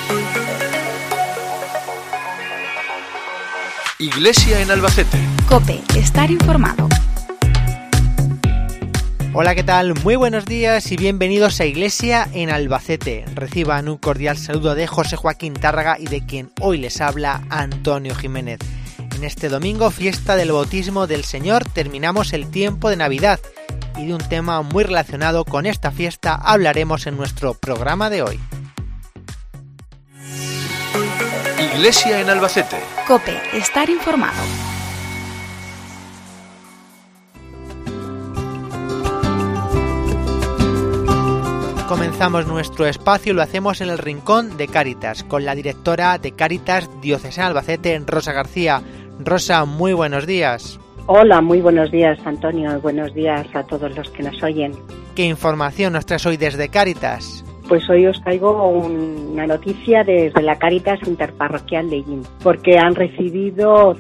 Iglesia en Albacete. COPE, estar informado. Hola, ¿qué tal? Muy buenos días y bienvenidos a Iglesia en Albacete. Reciban un cordial saludo de José Joaquín Tárraga y de quien hoy les habla, Antonio Jiménez. En este domingo, fiesta del bautismo del Señor, terminamos el tiempo de Navidad y de un tema muy relacionado con esta fiesta hablaremos en nuestro programa de hoy. Iglesia en Albacete. COPE, estar informado. Comenzamos nuestro espacio y lo hacemos en el Rincón de Cáritas, con la directora de Cáritas Diocesana Albacete, Rosa García. Rosa, muy buenos días. Hola, muy buenos días, Antonio. Buenos días a todos los que nos oyen. ¿Qué información nos traes hoy desde Cáritas? Pues hoy os traigo una noticia desde la Cáritas Interparroquial de Llín, porque han recibido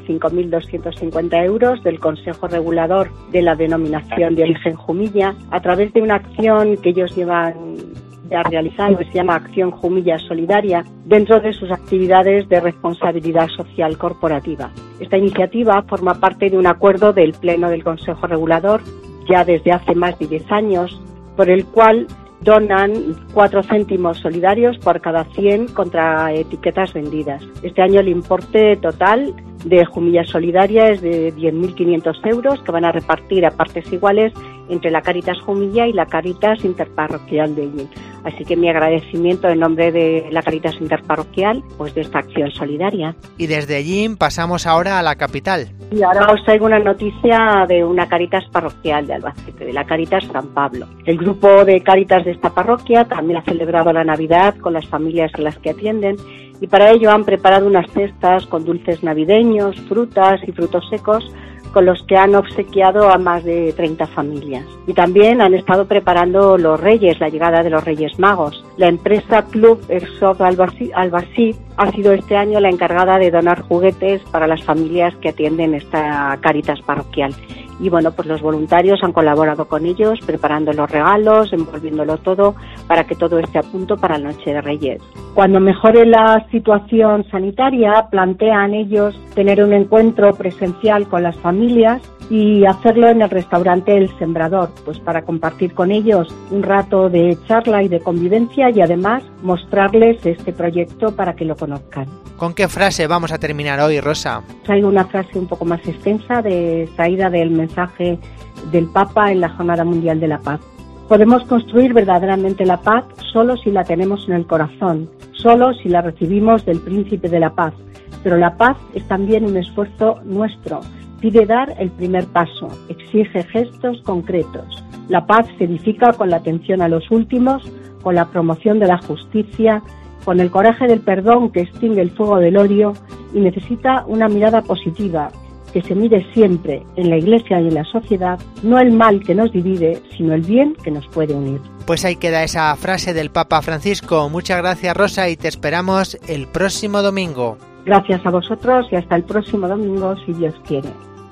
5.250 euros del Consejo Regulador de la Denominación de Origen Jumilla a través de una acción que ellos llevan ya realizando, que se llama Acción Jumilla Solidaria, dentro de sus actividades de responsabilidad social corporativa. Esta iniciativa forma parte de un acuerdo del Pleno del Consejo Regulador ya desde hace más de 10 años, por el cual donan 4 céntimos solidarios por cada 100 contra etiquetas vendidas. Este año el importe total de Jumilla Solidaria es de 10.500 euros que van a repartir a partes iguales entre la Cáritas Jumilla y la Cáritas Interparroquial de Llín. Así que mi agradecimiento en nombre de la Cáritas Interparroquial, pues de esta acción solidaria. Y desde Llín pasamos ahora a la capital. Y ahora os traigo una noticia de una Cáritas parroquial de Albacete, de la Cáritas San Pablo. El grupo de Cáritas de esta parroquia también ha celebrado la Navidad con las familias a las que atienden y para ello han preparado unas cestas con dulces navideños, frutas y frutos secos con los que han obsequiado a más de 30 familias. Y también han estado preparando los Reyes, la llegada de los Reyes Magos. La empresa Club Airsoft Albacete ha sido este año la encargada de donar juguetes para las familias que atienden esta Cáritas parroquial. Y bueno, pues los voluntarios han colaborado con ellos, preparando los regalos, envolviéndolo todo, para que todo esté a punto para la Noche de Reyes. Cuando mejore la situación sanitaria, plantean ellos tener un encuentro presencial con las familias y hacerlo en el restaurante El Sembrador, pues para compartir con ellos un rato de charla y de convivencia y además mostrarles este proyecto para que lo conozcan. ¿Con qué frase vamos a terminar hoy, Rosa? Traigo una frase un poco más extensa extraída del mensaje del Papa en la Jornada Mundial de la Paz. Podemos construir verdaderamente la paz solo si la tenemos en el corazón, solo si la recibimos del Príncipe de la Paz. Pero la paz es también un esfuerzo nuestro. Pide dar el primer paso, exige gestos concretos. La paz se edifica con la atención a los últimos, con la promoción de la justicia, con el coraje del perdón que extingue el fuego del odio y necesita una mirada positiva, que se mire siempre en la Iglesia y en la sociedad, no el mal que nos divide, sino el bien que nos puede unir. Pues ahí queda esa frase del Papa Francisco. Muchas gracias, Rosa, y te esperamos el próximo domingo. Gracias a vosotros y hasta el próximo domingo, si Dios quiere.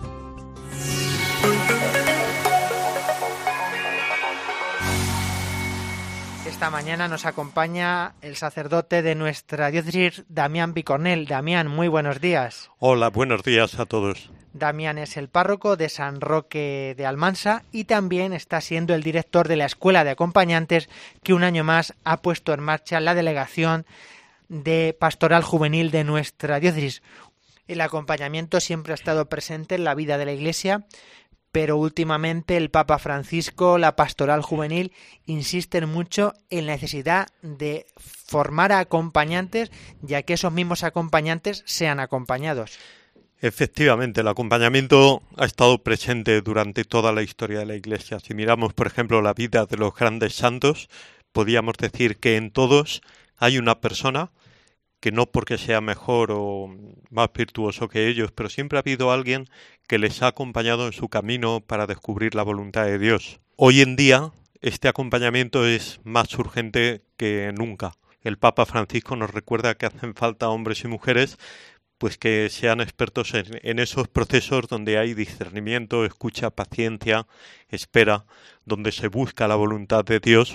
Esta mañana nos acompaña el sacerdote de nuestra diócesis, Damián Picornell. Damián, muy buenos días. Hola, buenos días a todos. Damián es el párroco de San Roque de Almansa y también está siendo el director de la Escuela de Acompañantes que un año más ha puesto en marcha la delegación de Pastoral Juvenil de nuestra diócesis. El acompañamiento siempre ha estado presente en la vida de la Iglesia, pero últimamente el Papa Francisco, la Pastoral Juvenil, insisten mucho en la necesidad de formar a acompañantes, ya que esos mismos acompañantes sean acompañados. Efectivamente, el acompañamiento ha estado presente durante toda la historia de la Iglesia. Si miramos, por ejemplo, la vida de los grandes santos, podríamos decir que en todos hay una persona que no porque sea mejor o más virtuoso que ellos, pero siempre ha habido alguien que les ha acompañado en su camino para descubrir la voluntad de Dios. Hoy en día, este acompañamiento es más urgente que nunca. El Papa Francisco nos recuerda que hacen falta hombres y mujeres pues que sean expertos en esos procesos donde hay discernimiento, escucha, paciencia, espera, donde se busca la voluntad de Dios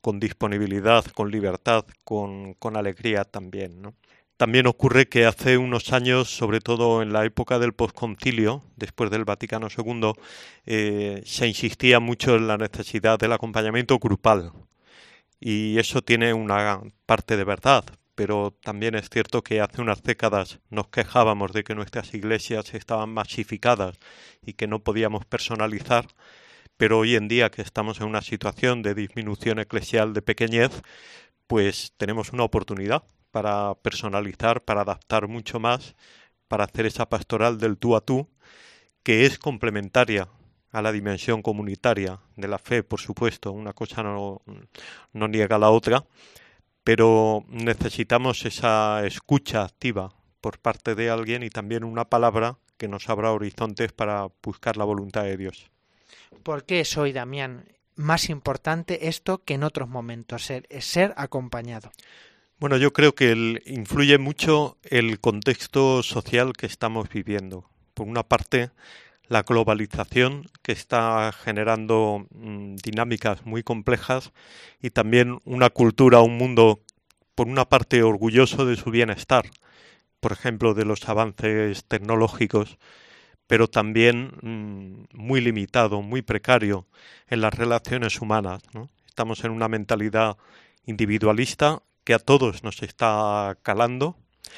con disponibilidad, con libertad, con alegría también, ¿no? También ocurre que hace unos años, sobre todo en la época del posconcilio, después del Vaticano II, se insistía mucho en la necesidad del acompañamiento grupal. Y eso tiene una parte de verdad, pero también es cierto que hace unas décadas nos quejábamos de que nuestras iglesias estaban masificadas y que no podíamos personalizar, pero hoy en día que estamos en una situación de disminución eclesial, de pequeñez, pues tenemos una oportunidad para personalizar, para adaptar mucho más, para hacer esa pastoral del tú a tú, que es complementaria a la dimensión comunitaria de la fe, por supuesto. Una cosa no niega a la otra, pero necesitamos esa escucha activa por parte de alguien y también una palabra que nos abra horizontes para buscar la voluntad de Dios. ¿Por qué es hoy, Damián, más importante esto que en otros momentos, ser acompañado? Bueno, yo creo que influye mucho el contexto social que estamos viviendo. Por una parte, la globalización que está generando dinámicas muy complejas y también una cultura, un mundo, por una parte, orgulloso de su bienestar, por ejemplo, de los avances tecnológicos, pero también muy limitado, muy precario en las relaciones humanas, ¿no? Estamos en una mentalidad individualista que a todos nos está calando,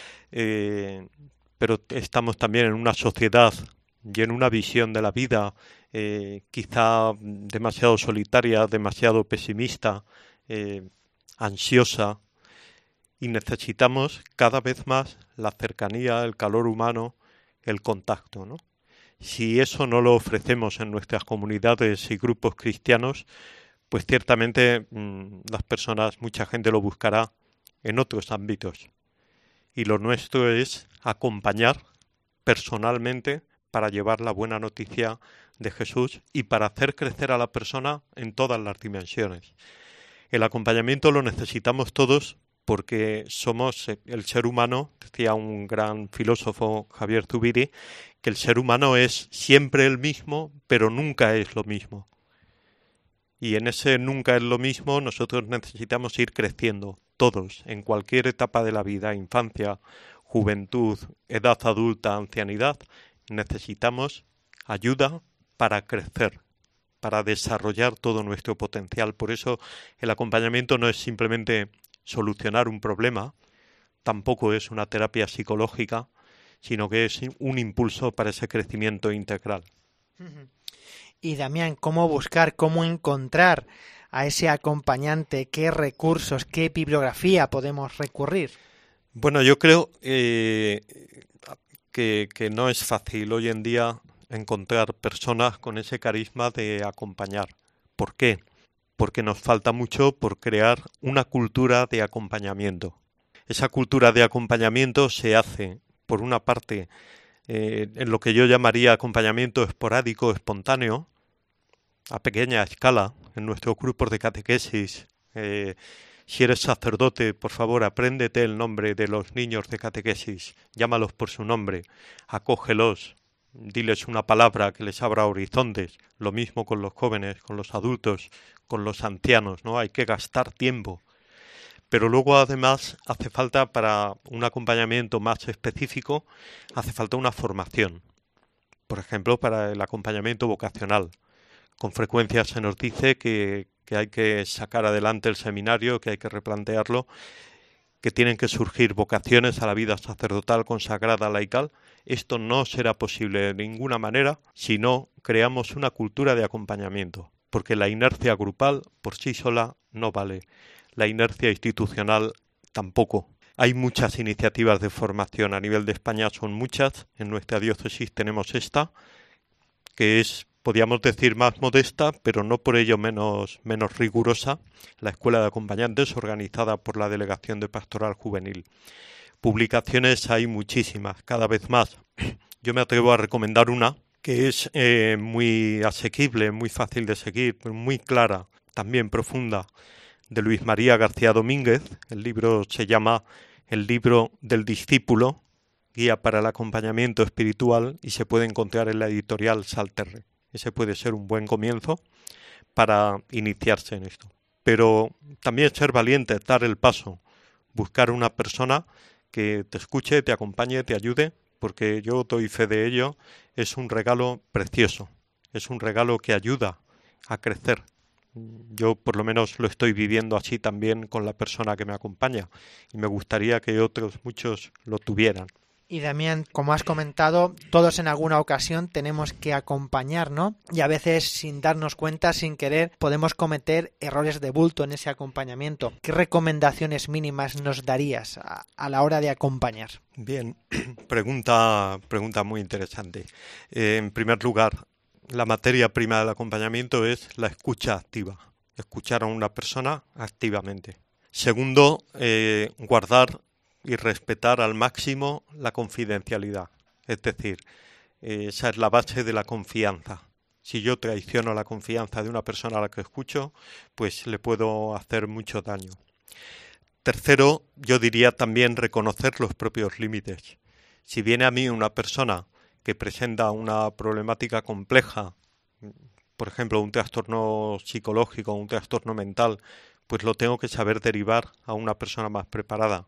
pero estamos también en una sociedad y en una visión de la vida quizá demasiado solitaria, demasiado pesimista, ansiosa, y necesitamos cada vez más la cercanía, el calor humano, el contacto, ¿no? Si eso no lo ofrecemos en nuestras comunidades y grupos cristianos, pues ciertamente las personas, mucha gente lo buscará en otros ámbitos. Y lo nuestro es acompañar personalmente para llevar la buena noticia de Jesús y para hacer crecer a la persona en todas las dimensiones. El acompañamiento lo necesitamos todos porque somos el ser humano, decía un gran filósofo, Javier Zubiri, que el ser humano es siempre el mismo, pero nunca es lo mismo. Y en ese nunca es lo mismo nosotros necesitamos ir creciendo, todos, en cualquier etapa de la vida, infancia, juventud, edad adulta, ancianidad, necesitamos ayuda para crecer, para desarrollar todo nuestro potencial. Por eso el acompañamiento no es simplemente solucionar un problema, tampoco es una terapia psicológica, sino que es un impulso para ese crecimiento integral. Y Damián, ¿cómo buscar, cómo encontrar a ese acompañante? ¿Qué recursos, qué bibliografía podemos recurrir? Bueno, yo creo que no es fácil hoy en día encontrar personas con ese carisma de acompañar. ¿Por qué? Porque nos falta mucho por crear una cultura de acompañamiento. Esa cultura de acompañamiento se hace, por una parte, en lo que yo llamaría acompañamiento esporádico, espontáneo, a pequeña escala, en nuestros grupos de catequesis. Si eres sacerdote, por favor, apréndete el nombre de los niños de catequesis, llámalos por su nombre, acógelos, diles una palabra que les abra horizontes. Lo mismo con los jóvenes, con los adultos, con los ancianos, ¿no? Hay que gastar tiempo. Pero luego, además, hace falta, para un acompañamiento más específico, hace falta una formación. Por ejemplo, para el acompañamiento vocacional. Con frecuencia se nos dice que hay que sacar adelante el seminario, que hay que replantearlo, que tienen que surgir vocaciones a la vida sacerdotal, consagrada, laical. Esto no será posible de ninguna manera si no creamos una cultura de acompañamiento, porque la inercia grupal por sí sola no vale. La inercia institucional tampoco. Hay muchas iniciativas de formación a nivel de España, son muchas. En nuestra diócesis tenemos esta, que es, podríamos decir, más modesta, pero no por ello menos rigurosa, la Escuela de Acompañantes, organizada por la Delegación de Pastoral Juvenil. Publicaciones hay muchísimas, cada vez más. Yo me atrevo a recomendar una que es muy asequible, muy fácil de seguir, muy clara, también profunda, de Luis María García Domínguez. El libro se llama El libro del discípulo, guía para el acompañamiento espiritual, y se puede encontrar en la editorial Salterre. Ese puede ser un buen comienzo para iniciarse en esto. pero también ser valiente, dar el paso, buscar una persona que te escuche, te acompañe, te ayude, porque yo doy fe de ello, es un regalo precioso, es un regalo que ayuda a crecer. Yo por lo menos lo estoy viviendo así también con la persona que me acompaña y me gustaría que otros muchos lo tuvieran. Y Damián, como has comentado, todos en alguna ocasión tenemos que acompañar, ¿no? Y a veces sin darnos cuenta, sin querer, podemos cometer errores de bulto en ese acompañamiento. ¿Qué recomendaciones mínimas nos darías a la hora de acompañar? Bien, pregunta muy interesante. En primer lugar, la materia prima del acompañamiento es la escucha activa, escuchar a una persona activamente. Segundo, guardar y respetar al máximo la confidencialidad. Es decir, esa es la base de la confianza. Si yo traiciono la confianza de una persona a la que escucho, pues le puedo hacer mucho daño. Tercero, yo diría también reconocer los propios límites. Si viene a mí una persona que presenta una problemática compleja, por ejemplo, un trastorno psicológico, un trastorno mental, pues lo tengo que saber derivar a una persona más preparada.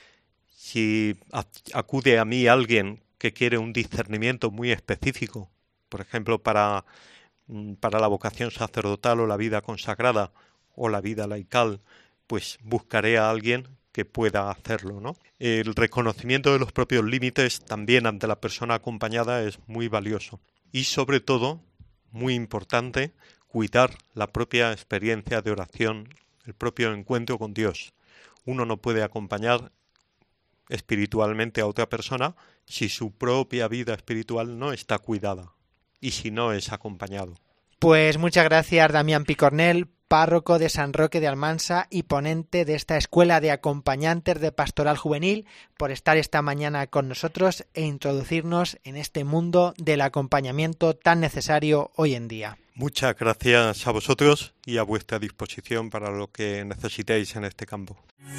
Si acude a mí alguien que quiere un discernimiento muy específico, por ejemplo, para la vocación sacerdotal o la vida consagrada o la vida laical, pues buscaré a alguien que pueda hacerlo, ¿no? El reconocimiento de los propios límites también ante la persona acompañada es muy valioso. Y sobre todo, muy importante, cuidar la propia experiencia de oración, el propio encuentro con Dios. Uno no puede acompañar espiritualmente a otra persona si su propia vida espiritual no está cuidada y si no es acompañado. Pues muchas gracias, Damián Picornell, párroco de San Roque de Almansa y ponente de esta Escuela de Acompañantes de Pastoral Juvenil, por estar esta mañana con nosotros e introducirnos en este mundo del acompañamiento tan necesario hoy en día. Muchas gracias a vosotros y a vuestra disposición para lo que necesitéis en este campo.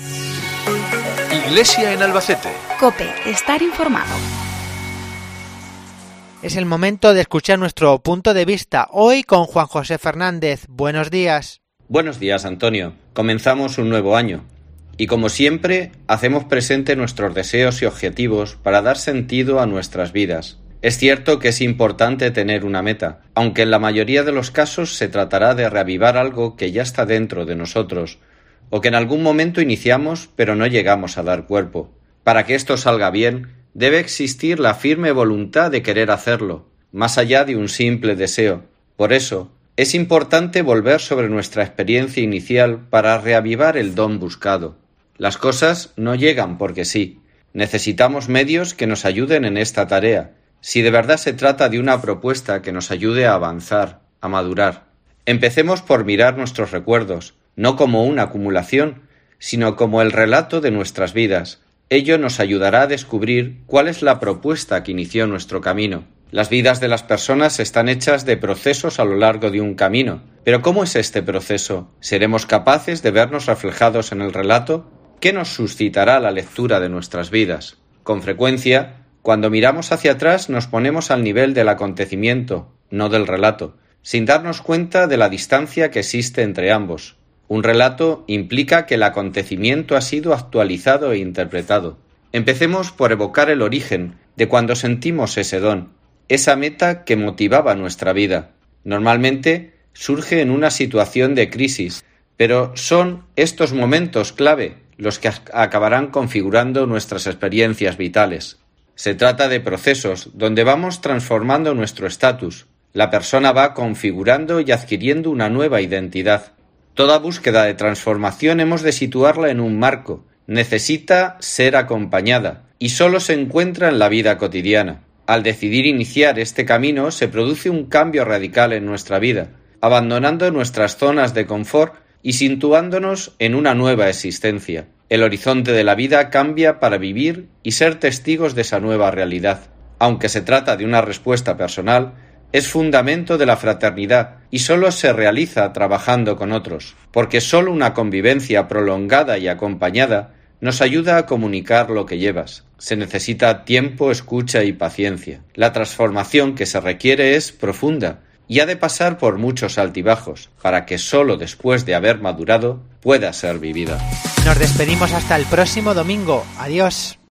Iglesia en Albacete. COPE, estar informado. Es el momento de escuchar nuestro punto de vista, hoy con Juan José Fernández. Buenos días. Buenos días, Antonio. Comenzamos un nuevo año. Y como siempre, hacemos presente nuestros deseos y objetivos para dar sentido a nuestras vidas. Es cierto que es importante tener una meta, aunque en la mayoría de los casos se tratará de reavivar algo que ya está dentro de nosotros, o que en algún momento iniciamos pero no llegamos a dar cuerpo. Para que esto salga bien, debe existir la firme voluntad de querer hacerlo, más allá de un simple deseo. Por eso, es importante volver sobre nuestra experiencia inicial para reavivar el don buscado. Las cosas no llegan porque sí. Necesitamos medios que nos ayuden en esta tarea, si de verdad se trata de una propuesta que nos ayude a avanzar, a madurar. Empecemos por mirar nuestros recuerdos, no como una acumulación, sino como el relato de nuestras vidas. Ello nos ayudará a descubrir cuál es la propuesta que inició nuestro camino. Las vidas de las personas están hechas de procesos a lo largo de un camino. Pero ¿cómo es este proceso? ¿Seremos capaces de vernos reflejados en el relato? ¿Qué nos suscitará la lectura de nuestras vidas? Con frecuencia, cuando miramos hacia atrás nos ponemos al nivel del acontecimiento, no del relato, sin darnos cuenta de la distancia que existe entre ambos. Un relato implica que el acontecimiento ha sido actualizado e interpretado. Empecemos por evocar el origen de cuando sentimos ese don, esa meta que motivaba nuestra vida. Normalmente surge en una situación de crisis, pero son estos momentos clave los que acabarán configurando nuestras experiencias vitales. Se trata de procesos donde vamos transformando nuestro estatus. La persona va configurando y adquiriendo una nueva identidad. Toda búsqueda de transformación hemos de situarla en un marco. Necesita ser acompañada y solo se encuentra en la vida cotidiana. Al decidir iniciar este camino se produce un cambio radical en nuestra vida, abandonando nuestras zonas de confort y situándonos en una nueva existencia. El horizonte de la vida cambia para vivir y ser testigos de esa nueva realidad. Aunque se trata de una respuesta personal, es fundamento de la fraternidad y solo se realiza trabajando con otros, porque solo una convivencia prolongada y acompañada nos ayuda a comunicar lo que llevas. Se necesita tiempo, escucha y paciencia. La transformación que se requiere es profunda y ha de pasar por muchos altibajos para que solo después de haber madurado pueda ser vivida. Nos despedimos hasta el próximo domingo. Adiós.